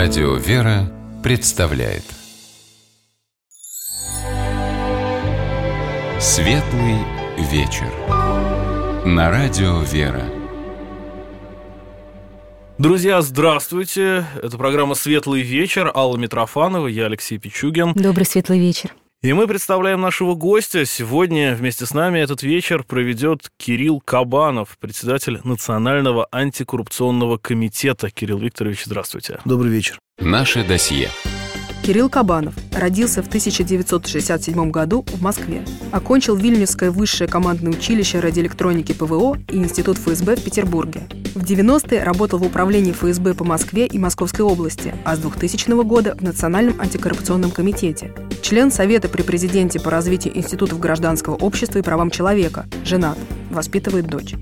Радио «Вера» представляет Светлый вечер на Радио «Вера». Друзья, здравствуйте. Это программа «Светлый вечер». Алла Митрофанова, я Алексей Пичугин. Добрый светлый вечер. И мы представляем нашего гостя. Сегодня вместе с нами этот вечер проведет Кирилл Кабанов, председатель Национального антикоррупционного комитета. Кирилл Викторович, здравствуйте. Добрый вечер. Наше досье. Кирилл Кабанов родился в 1967 году в Москве. Окончил Вильнюсское высшее командное училище радиоэлектроники ПВО и Институт ФСБ в Петербурге. В 90-е работал в управлении ФСБ по Москве и Московской области, а с 2000 года в Национальном антикоррупционном комитете. Член Совета при президенте по развитию институтов гражданского общества и правам человека. Женат. Воспитывает дочь.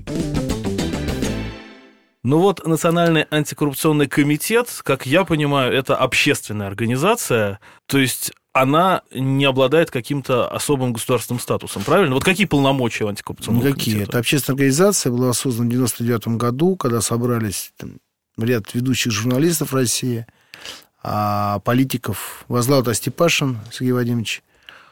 Ну вот, Национальный антикоррупционный комитет, как я понимаю, это общественная организация, то есть она не обладает каким-то особым государственным статусом, правильно? Вот какие полномочия у антикоррупционного комитета? Это общественная организация, была создана в 1999 году, когда собрались ряд ведущих журналистов России, политиков, возглавил это Степашин Сергей Вадимович,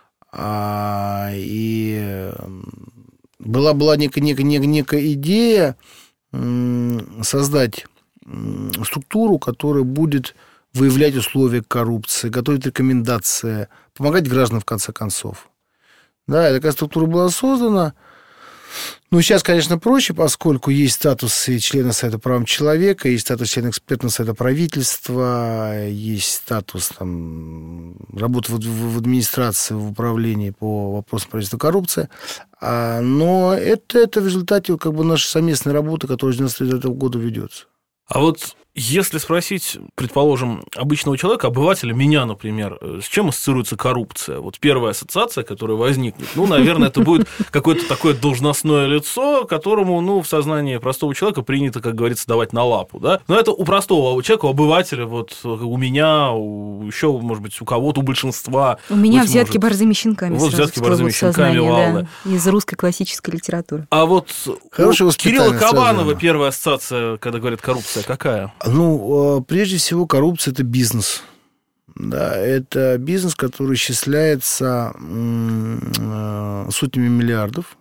и была некая идея создать структуру, которая будет выявлять условия коррупции, готовить рекомендации, помогать гражданам в конце концов. Да, и такая структура была создана. Ну, сейчас, конечно, проще, поскольку есть статусы члена Совета по правам человека, есть статус члена экспертного совета правительства, есть статус работы в администрации, в управлении по вопросам правительства коррупции. Но это в результате нашей совместной работы, которая с 1999 года ведется. А вот если спросить, предположим, обычного человека, обывателя, меня, например, с чем ассоциируется коррупция? Вот первая ассоциация, которая возникнет, наверное, это будет какое-то такое должностное лицо, которому, в сознании простого человека принято, как говорится, давать на лапу, да? Но это у простого человека, у обывателя, вот у меня, еще, может быть, у кого-то, у большинства. У меня взятки борзыми щенками. Вот взятки борзыми щенками, Аллы. Да, из русской классической литературы. А вот у Кирилла Кабанова первая ассоциация, когда говорят коррупция, какая? Прежде всего, коррупция – это бизнес. Да, это бизнес, который исчисляется сотнями миллиардов.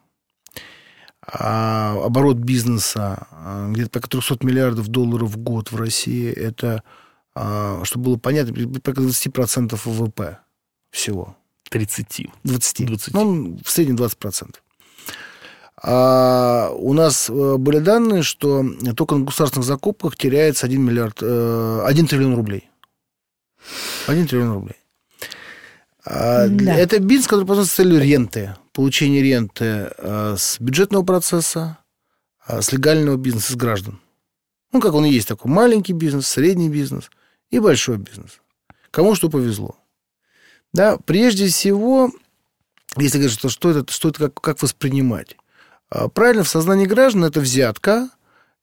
Оборот бизнеса где-то порядка 300 миллиардов долларов в год в России. Это, чтобы было понятно, порядка 20% ВВП всего. 20. В среднем 20%. У нас были данные, что только на государственных закупках теряется 1 триллион рублей. 1 триллион рублей. Да. Это бизнес, который познается с целью ренты, получения ренты с бюджетного процесса, с легального бизнеса, с граждан. Как он и есть такой маленький бизнес, средний бизнес и большой бизнес. Кому что повезло. Да, прежде всего, если говорить, что это как воспринимать. Правильно, в сознании граждан это взятка.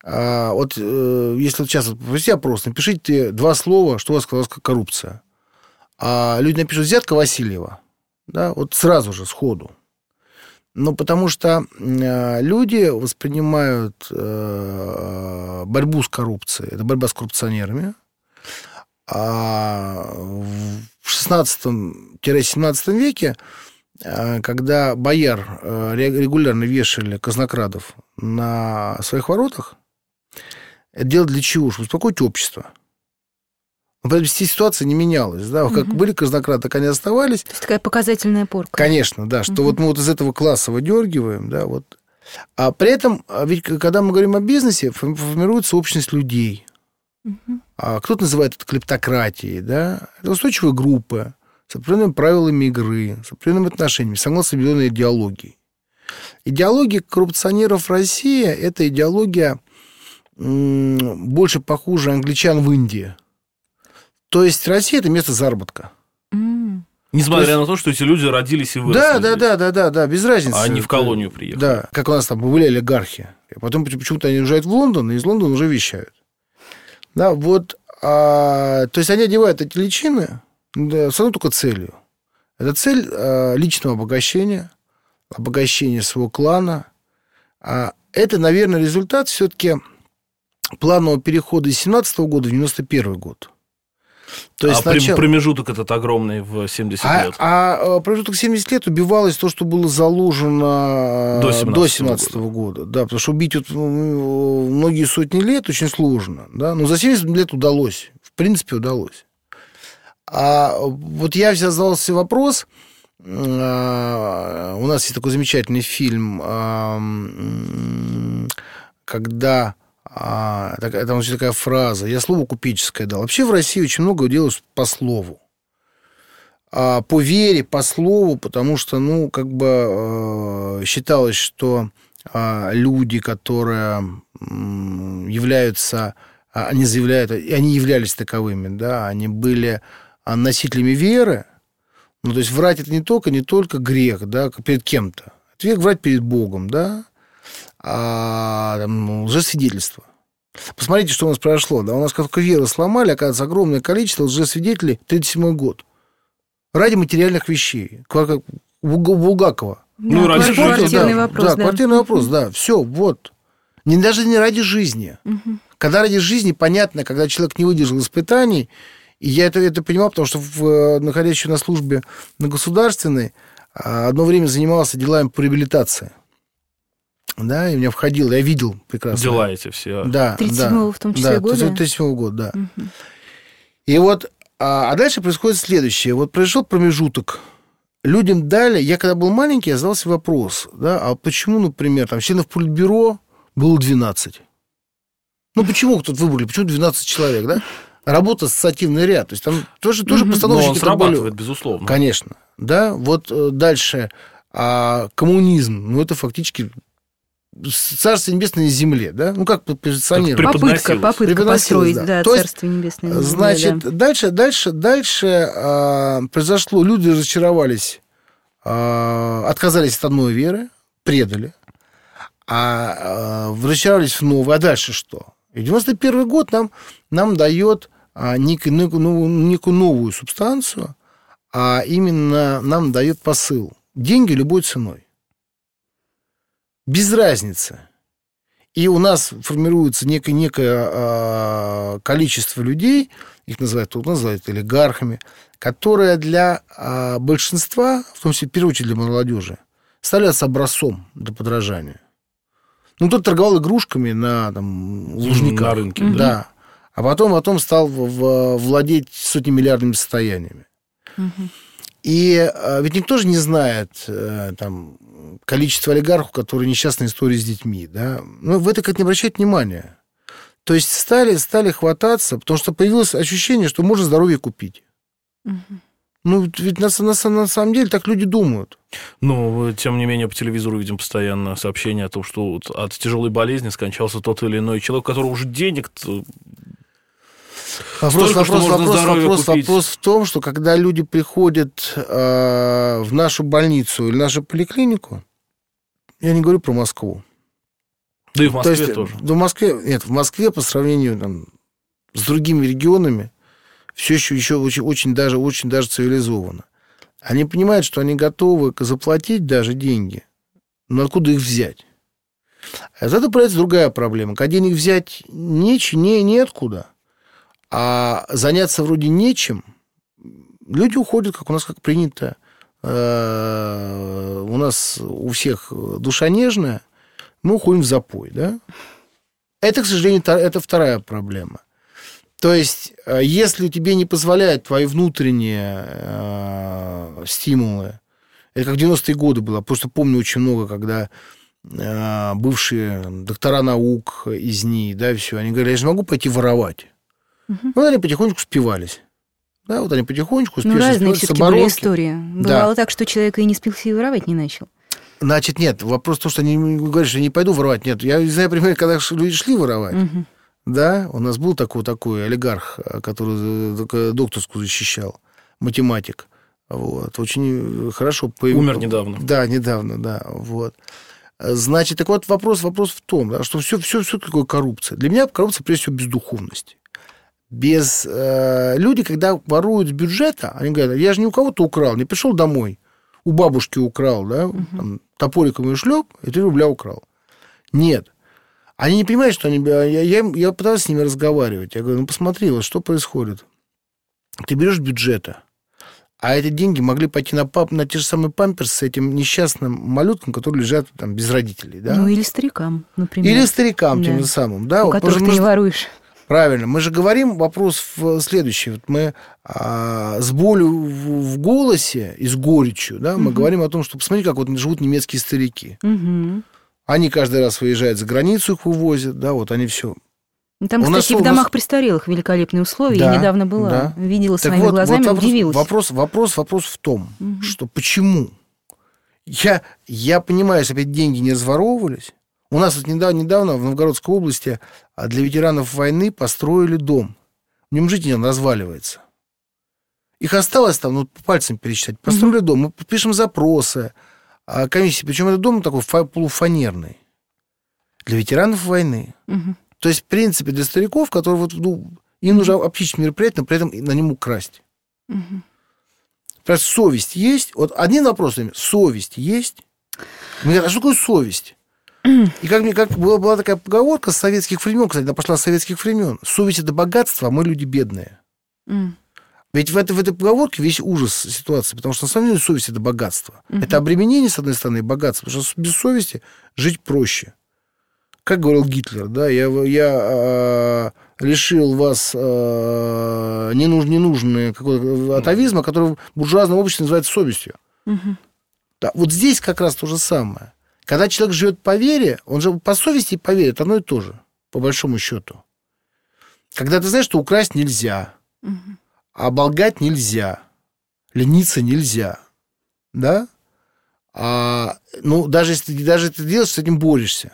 Если сейчас провести опрос, напишите 2 слова, что у вас сказалась коррупция. Люди напишут «взятка Васильева». Да, сразу же, сходу. Потому что люди воспринимают борьбу с коррупцией, это борьба с коррупционерами. В 16-17 веке, когда бояр регулярно вешали казнокрадов на своих воротах, это дело для чего? Чтобы успокоить общество. Но ситуация не менялась. Да? Как были казнокрады, так они оставались. То есть такая показательная порка. Конечно, да, что мы из этого класса выдергиваем. Да, А при этом, ведь когда мы говорим о бизнесе, формируется общность людей. Кто-то называет это клептократией. Да? Это устойчивые группы с определенными правилами игры, с определенными отношениями, согласно определенной идеологии. Идеология коррупционеров в России – это идеология больше похуже англичан в Индии. То есть Россия – это место заработка. Несмотря на то, что эти люди родились и выросли. Да, без разницы. А они в колонию приехали. Да, как у нас там были олигархи. И потом почему-то они уезжают в Лондон, и из Лондона уже вещают. Да, то есть они одевают эти личины с одной только целью. Это цель личного обогащения своего клана. Это, наверное, результат все-таки планового перехода из 17 года в 91 год. То есть промежуток этот огромный в 70 лет? Промежуток 70 лет убивалось то, что было заложено до 17 года. Да, потому что убить многие сотни лет очень сложно. Да? Но за 70 лет удалось. В принципе, удалось. Вот я задался вопрос. У нас есть такой замечательный фильм, когда... Там очень такая фраза. Я слово купеческое дал. Вообще в России очень много делают по слову. По вере, по слову, потому что, считалось, что люди, которые являются, они заявляют, и они являлись таковыми, да, они были носителями веры. То есть врать это не только грех, да, перед кем-то. Это грех врать перед Богом, да. Лжесвидетельство. Посмотрите, что у нас произошло. Да? У нас как веру сломали, оказывается, огромное количество лжесвидетелей. 1937 год. Ради материальных вещей. Как у Булгакова. Квартирный вопрос. Квартирный вопрос, да. Все, вот. Даже не ради жизни. Угу. Когда ради жизни, понятно, когда человек не выдержал испытаний, и я это понимал, потому что, находясь на службе на государственной, одно время занимался делами по реабилитации. Да, и у меня входил, я видел прекрасно. Дела эти все. Да, 37-го в том числе года? 37-го года, да. Угу. И вот, а дальше происходит следующее. Вот произошел промежуток. Людям дали, я когда был маленький, я задался вопрос, да, а почему, например, там членов Политбюро было 12? Почему кто-то выбрали, почему 12 человек, да? Работа ассоциативный ряд, то есть там тоже постановщики. Но он срабатывает, безусловно. Конечно, да. Вот дальше коммунизм, это фактически... Царство небесное на земле, да? Как позиционировать? Попытка построить, да, Царство небесное на земле. Значит, дальше произошло, люди разочаровались, отказались от одной веры, предали, разочаровались в новой. А дальше что? И 91 год нам дает некую новую субстанцию, а именно нам дает посыл. Деньги любой ценой. Без разницы. И у нас формируется некое количество людей, их называют олигархами, которые для большинства, в том числе, в первую очередь, для молодежи, становятся образцом для подражания. Кто-то торговал игрушками на Лужниках. На рынке. Да. А потом стал владеть сотнемиллиардными состояниями. Угу. И ведь никто же не знает количество олигархов, которые несчастные истории с детьми. Да? В это как-то не обращать внимания. То есть стали хвататься, потому что появилось ощущение, что можно здоровье купить. Угу. Ведь на самом деле так люди думают. Тем не менее, по телевизору видим постоянно сообщения о том, что от тяжелой болезни скончался тот или иной человек, у которого уже денег... Вопрос в том, что когда люди приходят в нашу больницу или нашу поликлинику, я не говорю про Москву. Да и в Москве тоже. В Москве по сравнению с другими регионами все еще очень даже цивилизованно. Они понимают, что они готовы заплатить даже деньги, но откуда их взять? А это появляется другая проблема. Когда денег взять неоткуда, а заняться вроде нечем, люди уходят, как у нас как принято. У нас у всех душа нежная, мы уходим в запой, да? Это, к сожалению, это вторая проблема. То есть, если тебе не позволяют твои внутренние стимулы, это как в 90-е годы было, просто помню очень много, когда бывшие доктора наук из НИИ, да, все, они говорили, я же могу пойти воровать. Угу. Они потихонечку спивались. Да, они потихонечку спивались. Разные все-таки были истории. Бывало так, что человек и не спился, и воровать не начал. Значит, нет, вопрос в том, что они говорят, что я не пойду воровать. Нет, я знаю пример, когда люди шли воровать. Угу. Да, у нас был такой олигарх, который докторскую защищал, математик. Очень хорошо появился. Умер недавно. Да, недавно, да. Значит, так вот вопрос в том, да, что все такое коррупция. Для меня коррупция, прежде всего, бездуховность. Люди, когда воруют с бюджета, они говорят, я же не у кого-то украл, не пришел домой, у бабушки украл, да, топориком и шлеп, и 3 рубля украл. Нет. Они не понимают, что они... Я пытался с ними разговаривать. Я говорю, посмотри, что происходит. ты берешь бюджета, а эти деньги могли пойти на те же самые памперсы с этим несчастным малюткам, которые лежат там без родителей. Да? Ну, или старикам, например. Или старикам тем же самым. Да? У которых ты не воруешь. Правильно. Мы же говорим, вопрос следующий. Вот мы с болью в голосе и с горечью, да, мы говорим о том, что посмотри, как вот живут немецкие старики. Они каждый раз выезжают за границу, их вывозят, да, вот они все. Там, кстати, в домах престарелых великолепные условия. Да, я недавно была, да. видела своими глазами, удивилась. Вопрос в том, что почему? Я понимаю, если опять деньги не разворовывались. У нас вот недавно в Новгородской области для ветеранов войны построили дом. В нем жить он разваливается. Их осталось там, по пальцам пересчитать. Построили дом, мы пишем запросы, комиссии. Причем этот дом такой полуфанерный. Для ветеранов войны. То есть, в принципе, для стариков, которые им нужно оптическое мероприятие, но при этом на нем украсть. Просто совесть есть. Вот один вопрос: совесть есть? Мне говорят, а что такое совесть? И как была такая поговорка с советских времен, кстати, она пошла с советских времен. Совесть — это богатство, а мы люди бедные. Ведь в этой поговорке весь ужас ситуации, потому что на самом деле совесть — это богатство. Это обременение, с одной стороны, и богатство, потому что без совести жить проще. Как говорил Гитлер, да, я лишил вас ненужного какого-то атовизма, который в буржуазном обществе называется совестью. Да, вот здесь как раз то же самое. Когда человек живет по вере, он же по совести и по вере, это одно и то же, по большому счету. Когда ты знаешь, что украсть нельзя, оболгать нельзя, лениться нельзя, да? Даже если ты делаешь, с этим борешься.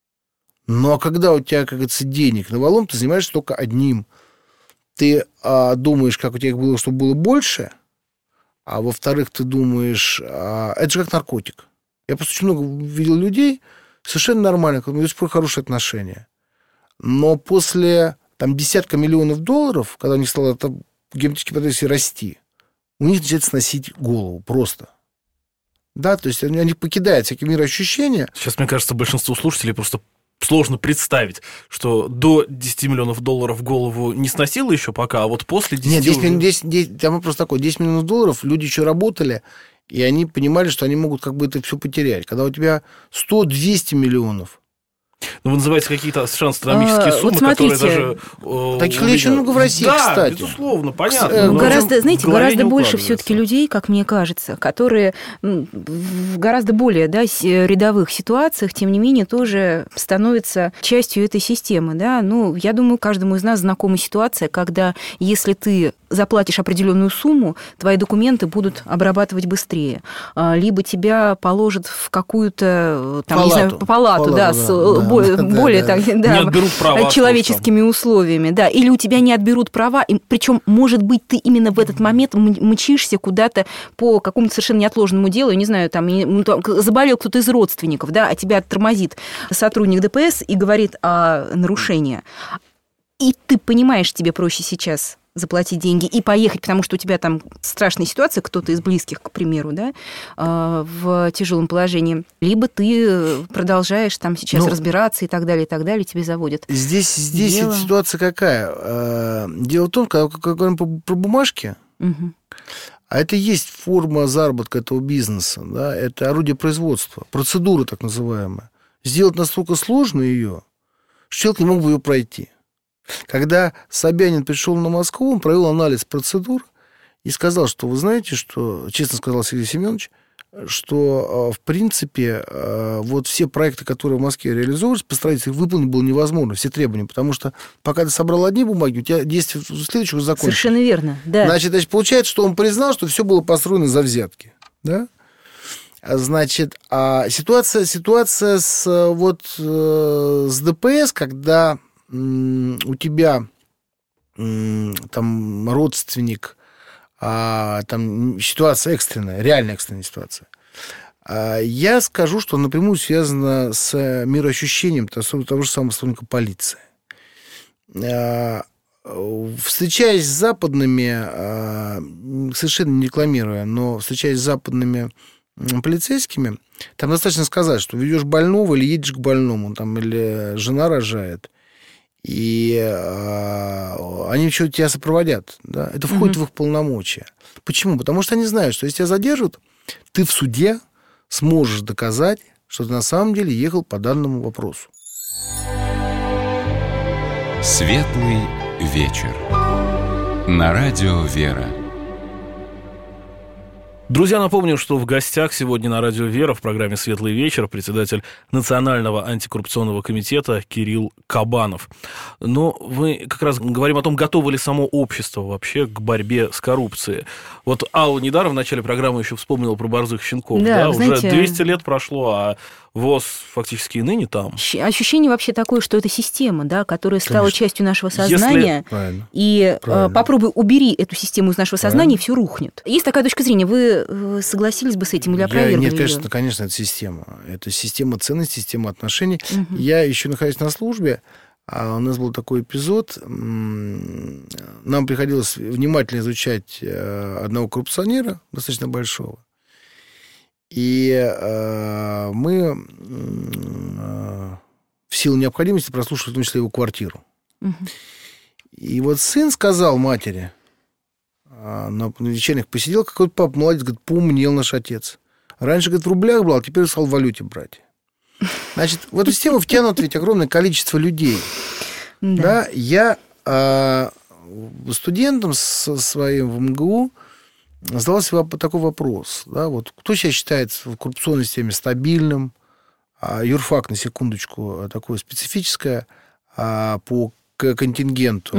Но когда у тебя, как говорится, денег навалом, ты занимаешься только одним. Ты думаешь, как у тебя их было, чтобы было больше, а во-вторых, ты думаешь, это же как наркотик. Я просто очень много видел людей, совершенно нормальных, у них до сих пор хорошие отношения. Но после десятка миллионов долларов, когда у них стало геометрический прогресс расти, у них начинает сносить голову просто. Да, то есть они покидают всякие мироощущения. Сейчас, мне кажется, большинству слушателей просто сложно представить, что до 10 миллионов долларов голову не сносило еще пока, а вот после 10... Нет, там вопрос такой: 10 миллионов долларов, люди еще работали, и они понимали, что они могут как бы это все потерять. Когда у тебя 100-200 миллионов... Вы называете какие-то совершенно астрономические суммы, вот которые даже... Таких людей очень много в России, да, кстати. Безусловно, понятно. Гораздо больше все-таки людей, как мне кажется, которые в гораздо более рядовых ситуациях, тем не менее, тоже становятся частью этой системы. Да? Я думаю, каждому из нас знакома ситуация, когда если ты заплатишь определенную сумму, твои документы будут обрабатывать быстрее. Либо тебя положат в какую-то палату, более человеческими условиями. Да. Или у тебя не отберут права, причем, может быть, ты именно в этот момент мчишься куда-то по какому-то совершенно неотложному делу, я не знаю, заболел кто-то из родственников, да, а тебя тормозит сотрудник ДПС и говорит о нарушении. И ты понимаешь, тебе проще сейчас заплатить деньги и поехать, потому что у тебя там страшная ситуация, кто-то из близких, к примеру, да, в тяжелом положении, либо ты продолжаешь там сейчас разбираться и так далее, тебе заводят. Здесь ситуация какая? Дело в том, когда говорим про бумажки, а это есть форма заработка этого бизнеса, да, это орудие производства, процедура так называемая. Сделать настолько сложно ее, что человек не мог бы ее пройти. Когда Собянин пришел на Москву, он провел анализ процедур и сказал, что, вы знаете, что, честно сказал Сергей Семенович, что, в принципе, вот все проекты, которые в Москве реализовывались, по строительству, их выполнить было невозможно, все требования, потому что пока ты собрал одни бумаги, у тебя действие следующего закона. Совершенно верно, да. Значит, получается, что он признал, что все было построено за взятки, да? Значит, ситуация с ДПС, когда у тебя там родственник, там ситуация экстренная, реально экстренная ситуация. Я скажу, что напрямую связано с мироощущением того же самого сотрудника полиции. Встречаясь с западными, совершенно не рекламируя, но встречаясь с западными полицейскими, там достаточно сказать, что ведешь больного или едешь к больному, там, или жена рожает. И они еще тебя сопроводят. Да? Это входит в их полномочия. Почему? Потому что они знают, что если тебя задержат, ты в суде сможешь доказать, что ты на самом деле ехал по данному вопросу. Светлый вечер. На радио «Вера». Друзья, напомню, что в гостях сегодня на радио «Вера» в программе «Светлый вечер» председатель Национального антикоррупционного комитета Кирилл Кабанов. Но мы как раз говорим о том, готово ли само общество вообще к борьбе с коррупцией. Вот Алла недаром в начале программы еще вспомнила про борзых щенков. Да, уже знаете, 200 лет прошло, а ВОЗ фактически и ныне там. Ощущение вообще такое, что это система, да, которая стала частью нашего сознания. И попробуй убери эту систему из нашего сознания, и все рухнет. Есть такая точка зрения. Вы согласились бы с этим или опровергли Нет, её? конечно, это система. Это система ценностей, система отношений. Я еще нахожусь на службе, а у нас был такой эпизод. Нам приходилось внимательно изучать одного коррупционера, достаточно большого. И мы в силу необходимости прослушали в том числе его квартиру. И вот сын сказал матери на вечерних посиделках, какой-то папа молодец, говорит, поумнел наш отец. Раньше, говорит, в рублях брал, теперь стал в валюте брать. Значит, в эту систему втянуто ведь огромное количество людей. Да, я студентам своим в МГУ задал себе такой вопрос. Да, вот, кто сейчас считает в коррупционной системе стабильным? Юрфак, на секундочку, такое специфическое по контингенту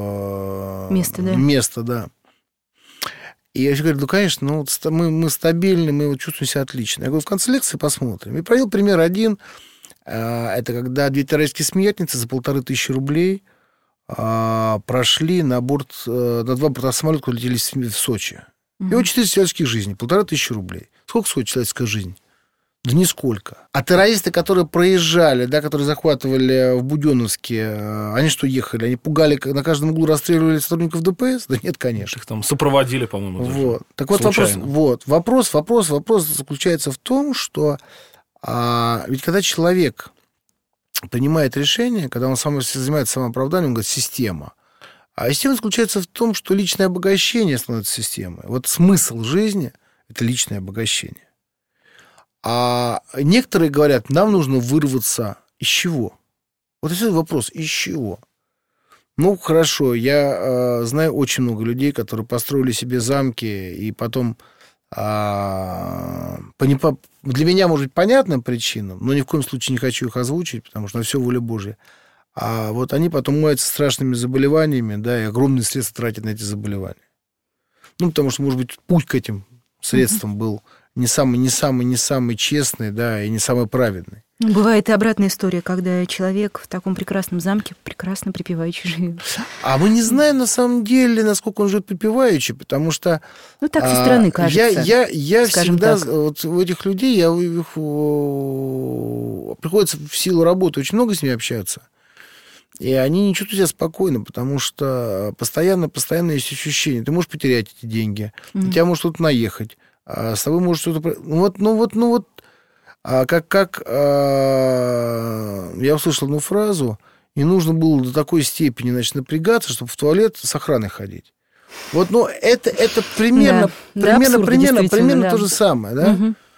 место, да. И я говорю, конечно, мы стабильны, мы чувствуем себя отлично. Я говорю, в конце лекции посмотрим. И провел пример один. Это когда 2 террористские смертницы за 1500 рублей прошли на 2 борта самолета, летели в Сочи. И вот 4 человеческих жизней, 1500 рублей. Сколько стоит человеческая жизнь? Да нисколько. А террористы, которые проезжали, да, которые захватывали в Буденновске, они что, ехали? Они пугали, на каждом углу расстреливали сотрудников ДПС? Да нет, конечно. Их там сопроводили, по-моему. Вот. Так вот вопрос заключается в том, что ведь когда человек принимает решение, когда он сам занимается самооправданием, он говорит, система. А система заключается в том, что личное обогащение становится системой. Вот смысл жизни – это личное обогащение. А некоторые говорят, нам нужно вырваться из чего? Вот это вопрос, из чего? Ну, хорошо, я знаю очень много людей, которые построили себе замки, и потом для меня, может быть, понятным причинам, но ни в коем случае не хочу их озвучить, потому что на все воля Божья. А вот они потом маются страшными заболеваниями, да, и огромные средства тратят на эти заболевания. Ну, потому что, может быть, путь к этим средствам был не самый честный, да, и не самый праведный. Бывает и обратная история, когда человек в таком прекрасном замке прекрасно припеваючи живет. А мы не знаем, на самом деле, насколько он живет припеваючи, потому что... Ну, так со стороны кажется. Я всегда... Вот у этих людей, приходится в силу работы очень много с ними общаться. И они не чувствуют себя спокойно, потому что постоянно есть ощущение. Ты можешь потерять эти деньги, на тебя может кто-то наехать, а с тобой может что-то... Я услышал одну фразу, и нужно было до такой степени, значит, напрягаться, чтобы в туалет с охраной ходить. Вот, это примерно то же самое, да?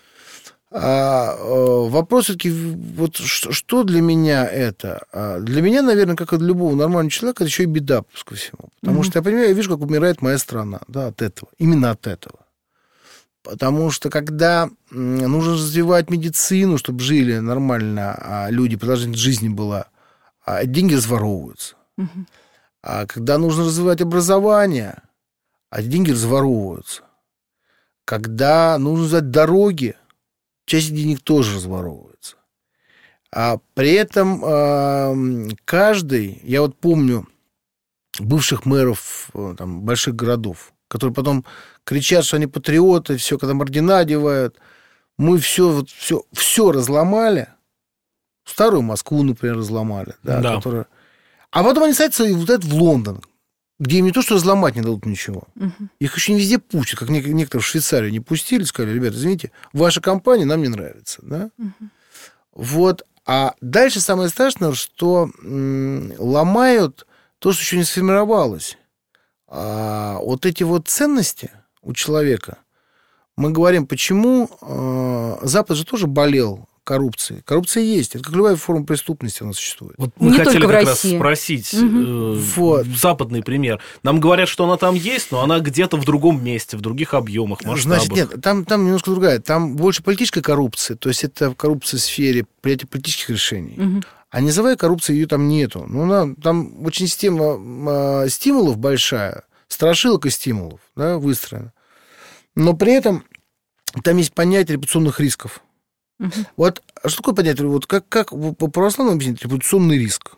Вопрос все-таки, вот что для меня это? Для меня, наверное, как и для любого нормального человека, это еще и беда, ко всему. Потому что я вижу, как умирает моя страна, да, от этого. Именно от этого. Потому что когда нужно развивать медицину, чтобы жили нормально, а люди, продолжительность жизни была, деньги разворовываются. А когда нужно развивать образование, деньги разворовываются. Когда нужно развивать дороги, часть денег тоже разворовывается. А при этом каждый, я вот помню бывших мэров там, больших городов, которые потом кричат, что они патриоты, все, когда им ордена одевают. Мы все разломали. Старую Москву, например, разломали. Да. Которая... А потом они садятся в Лондон, где им не то, что разломать не дадут ничего. Их еще не везде пустят, как некоторые в Швейцарию не пустили, сказали, ребята, извините, ваша компания нам не нравится. Да? Вот. А дальше самое страшное, что ломают то, что еще не сформировалось. А вот эти вот ценности у человека, мы говорим, почему Запад же тоже болел коррупцией. Коррупция есть. Это как любая форма преступности она существует. Вот мы не хотели только как в раз России. спросить Вот. западный пример. Нам говорят, что она там есть, но она где-то в другом месте, в других объемах, масштабах. Значит, нет, там немножко другая. Там больше политическая коррупция. То есть это коррупция в сфере принятия политических решений. А низовая коррупция, ее там нету. Ну, там очень система стимулов большая, страшилок и стимулов, да, выстроена. Но при этом там есть понятие репутационных рисков. Вот что такое понятие? Вот как по православному объяснить репутационный риск?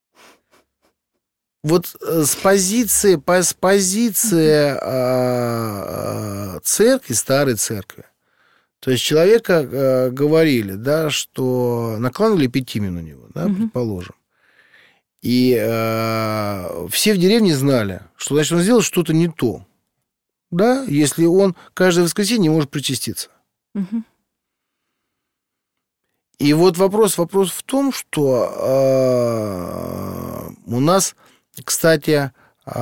Вот с позиции церкви, старой церкви, то есть человека говорили, да, что накладывали эпитимию на него, да, предположим. И все в деревне знали, что, значит, он сделал что-то не то, да, если он каждое воскресенье не может причаститься. И вот вопрос в том, что у нас, кстати,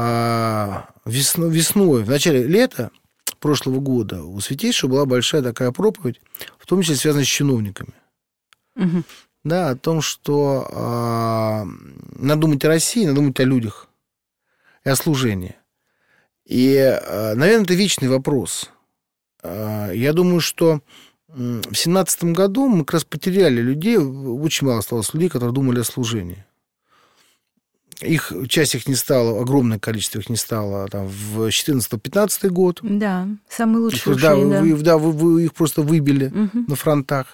весной, в начале лета прошлого года у Святейшего была большая такая проповедь, в том числе связанная с чиновниками. Да, о том, что надо думать о России, надо думать о людях и о служении. И, наверное, это вечный вопрос. Я думаю, что в 2017 году мы как раз потеряли людей, очень мало осталось людей, которые думали о служении. Часть их не стало, огромное количество их не стало там, в 2014-2015 год. Да, самые лучшие ушли, вы их просто выбили на фронтах.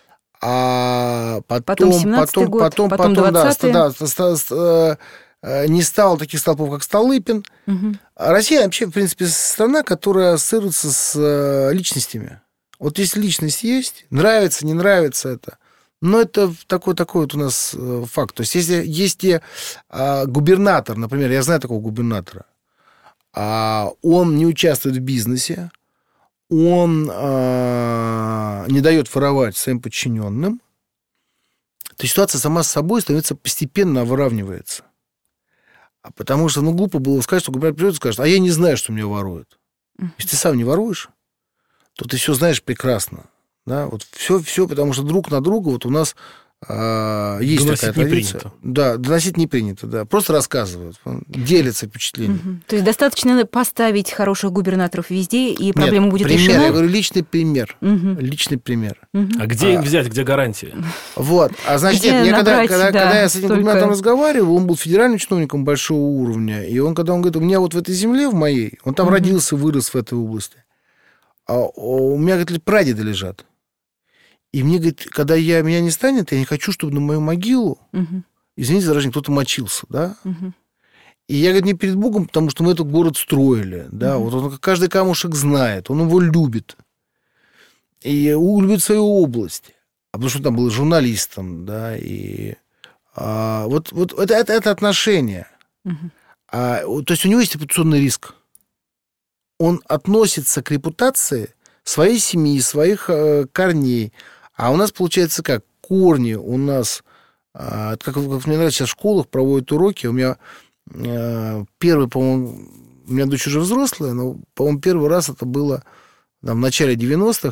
А потом 17-й год, потом 20-й. Не стало таких столпов, как Столыпин. Россия вообще, в принципе, страна, которая ассоциируется с личностями. Вот если личность есть, нравится, не нравится это, но это такой вот у нас факт. То есть, если есть губернатор, например, я знаю такого губернатора, он не участвует в бизнесе, он не дает воровать своим подчиненным, то ситуация сама с собой становится постепенно выравнивается. Потому что, глупо было сказать, что губернатор придет и скажет, а я не знаю, что меня воруют. Если ты сам не воруешь, то ты все знаешь прекрасно. Да? Вот все, потому что друг на друга вот у нас есть доносить такая традиция. Принято. Да, доносить не принято, да. Просто рассказывают, делятся впечатлениями. То есть достаточно поставить хороших губернаторов везде, и проблема будет решена? Я говорю, личный пример. Личный пример. А где их взять, где гарантия? Вот. А значит, когда я с этим губернатором разговаривал, он был федеральным чиновником большого уровня, и когда он говорит, у меня вот в этой земле, в моей, он там родился, вырос в этой области, а у меня, говорит, прадеды лежат. И мне, говорит, когда меня не станет, я не хочу, чтобы на мою могилу, извините за выражение, кто-то мочился, да? И я, говорит, не перед Богом, потому что мы этот город строили, да, вот он каждый камушек знает, он его любит. И любит свою область. А потому что он там был журналистом, да, и вот это отношение. То есть у него есть репутационный риск. Он относится к репутации своей семьи, своих корней. А у нас получается как? Корни у нас, как мне нравится, сейчас в школах проводят уроки. У меня первый, по-моему, у меня дочь уже взрослая, но, по-моему, первый раз это было там, в начале 90-х.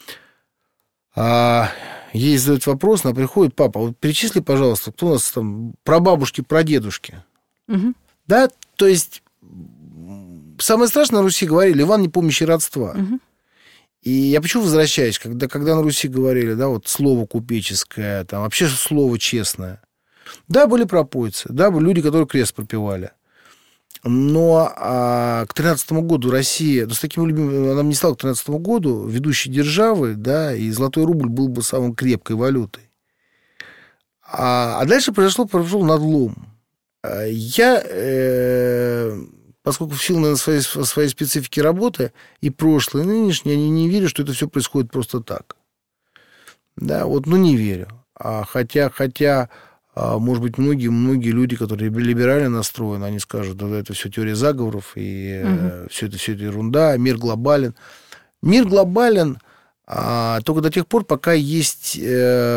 Ей задают вопрос, она приходит, папа, вот перечисли, пожалуйста, кто у нас там прабабушки, прадедушки. Да, то есть самое страшное на Руси говорили, Иван, не помнящий родства. И я почему возвращаюсь, когда на Руси говорили, да, вот слово купеческое, там, вообще слово честное. Да, были пропойцы, да, были люди, которые крест пропевали. Но к 13-му году Россия, с таким любимым, она не стала к 13-му году ведущей державой, да, и золотой рубль был бы самой крепкой валютой. А дальше произошел надлом. Поскольку в силу, наверное, своей специфики работы и прошлой, и нынешней, я не верю, что это все происходит просто так. Да, вот, не верю. Хотя, может быть, многие люди, которые либерально настроены, они скажут, да, это все теория заговоров, и все это ерунда, мир глобален. Мир глобален только до тех пор, пока есть пока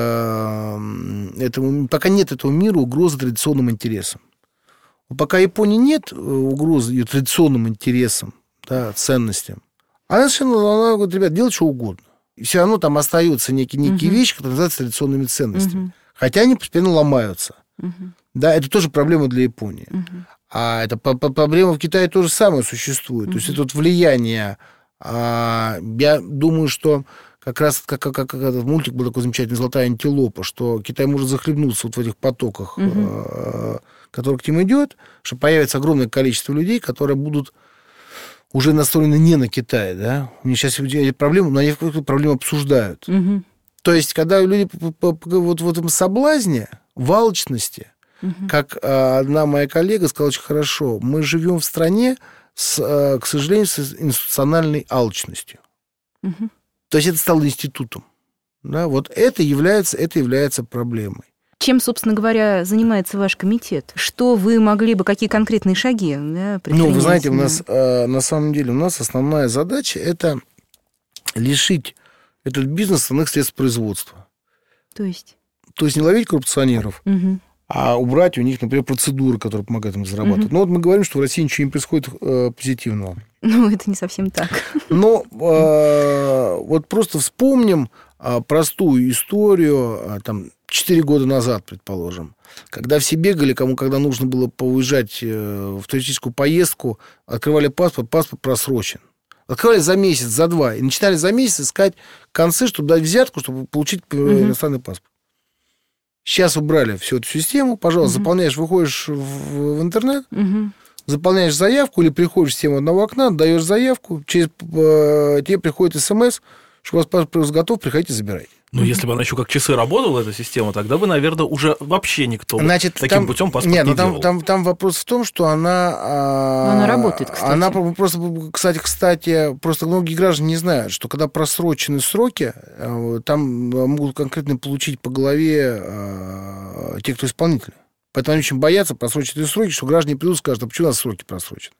нет этого мира угрозы традиционным интересам. Пока Японии нет угрозы ее традиционным интересам, да, ценностям, она говорит, ребят, делать что угодно. И все равно там остаются некие вещи, которые называются традиционными ценностями. Хотя они постепенно ломаются. Да, это тоже проблема для Японии. А это проблема в Китае тоже самое существует. То есть это вот влияние. Я думаю, что как раз как этот мультик был такой замечательный «Золотая антилопа», что Китай может захлебнуться вот в этих потоках, которые к ним идет, что появится огромное количество людей, которые будут уже настроены не на Китай, да? У них сейчас проблемы, но они какую-то проблему обсуждают. То есть, когда люди вот в этом соблазне, в алчности, как одна моя коллега сказала очень хорошо, мы живем в стране, к сожалению, с институциональной алчностью. То есть это стало институтом. Да? Вот это является проблемой. Чем, собственно говоря, занимается ваш комитет? Что вы могли бы, какие конкретные шаги, да, предпринять? Ну, вы знаете, у нас на самом деле основная задача – это лишить этот бизнес основных средств производства. То есть не ловить коррупционеров, а убрать у них, например, процедуры, которые помогают им зарабатывать. Ну, вот мы говорим, что в России ничего не происходит позитивного. Ну, это не совсем так. Но вот просто вспомним простую историю, там, 4 года назад, предположим, когда все бегали, когда нужно было поуезжать в туристическую поездку, открывали паспорт просрочен. Открывали за месяц, за 2, и начинали за месяц искать концы, чтобы дать взятку, чтобы получить иностранный паспорт. Сейчас убрали всю эту систему, пожалуйста, заполняешь, выходишь в интернет, заполняешь заявку или приходишь в систему одного окна, даешь заявку, тебе приходит смс, что у вас паспорт готов, приходите, забирайте. Ну, если бы она еще как часы работала, эта система, тогда бы, наверное, уже вообще никто таким путем паспорт не делал. Там вопрос в том, что она работает, кстати. Она просто, кстати, просто многие граждане не знают, что когда просрочены сроки, там могут конкретно получить по голове те, кто исполнители. Поэтому они очень боятся просрочить эти сроки, что граждане придут и скажут, а почему у нас сроки просрочены?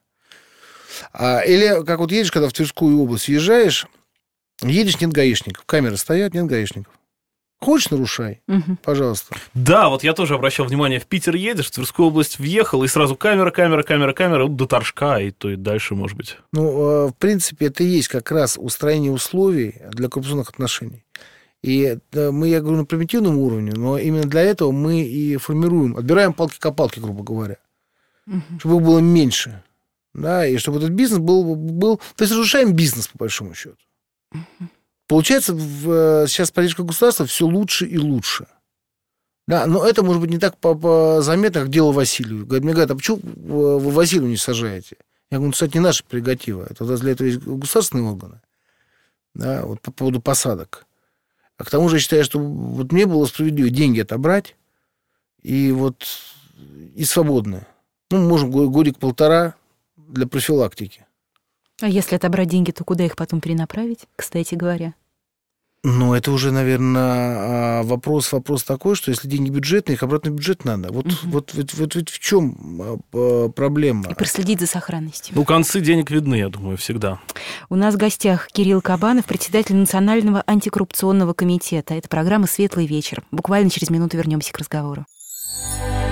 Или как вот едешь, когда в Тверскую область едешь, нет гаишников, камеры стоят, нет гаишников. Хочешь, нарушай, пожалуйста. Да, вот я тоже обращал внимание, в Питер едешь, в Тверскую область въехал, и сразу камера, вот до Торжка, и то и дальше, может быть. Ну, в принципе, это и есть как раз устроение условий для коррупционных отношений. И я говорю, на примитивном уровне, но именно для этого мы и формируем, отбираем палки-копалки, грубо говоря, чтобы их было меньше, да, и чтобы этот бизнес был... То есть разрушаем бизнес, по большому счету. Получается, сейчас политика государства все лучше и лучше. Да, но это, может быть, не так заметно, как дело Васильева. Мне говорят, а почему вы Васильеву не сажаете? Я говорю, кстати, не наша прерогатива. Это для этого есть государственные органы. Да, вот по поводу посадок. А к тому же я считаю, что вот мне было справедливо деньги отобрать и свободно. Ну, можем годик-полтора для профилактики. А если отобрать деньги, то куда их потом перенаправить, кстати говоря? Ну, это уже, наверное, вопрос такой, что если деньги бюджетные, их обратно в бюджет надо. Вот в чем проблема? И проследить за сохранностью. Ну, концы денег видны, я думаю, всегда. У нас в гостях Кирилл Кабанов, председатель Национального антикоррупционного комитета. Это программа «Светлый вечер». Буквально через минуту вернемся к разговору.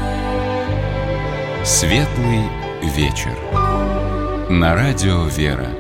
«Светлый вечер» на радио «Вера».